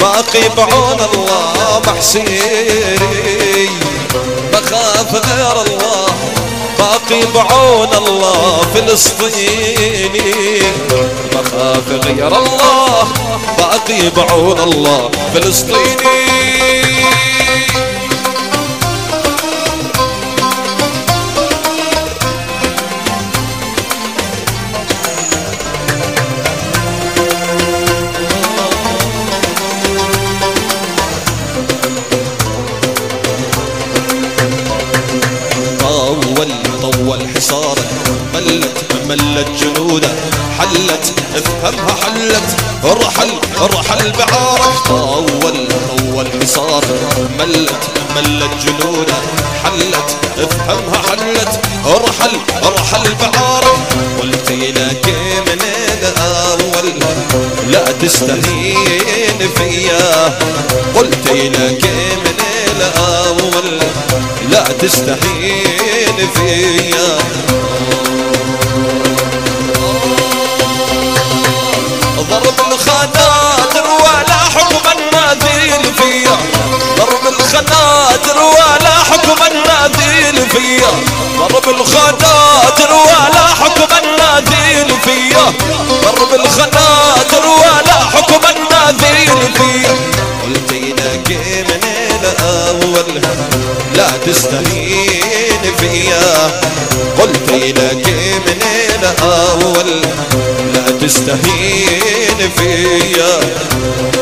باقي بعون الله محسيري، بخاف غير الله باقي بعون الله فلسطيني، بخاف غير الله باقي بعون الله فلسطيني. طول حصارك ملت جنوده، حلت افهمها حلت ارحل بعارك. طول حصارك ملت جنوده، حلت افهمها حلت ارحل بعارك. قلت لك من الاول لا تستهين فيا، قلت لك من الاول لا تستهين فيا. ضرب الخنادر ولا حكم الناديل فيا، ضرب الخنادر ولا حكم الناديل فيا، ضرب الخنادر ولا حكم الناديل فيا، ضرب الخنادر ولا حكم الناديل فيا. قلت لك من الاول لا تستهين فيا، قلت لك من الاول لا تستهين فيا.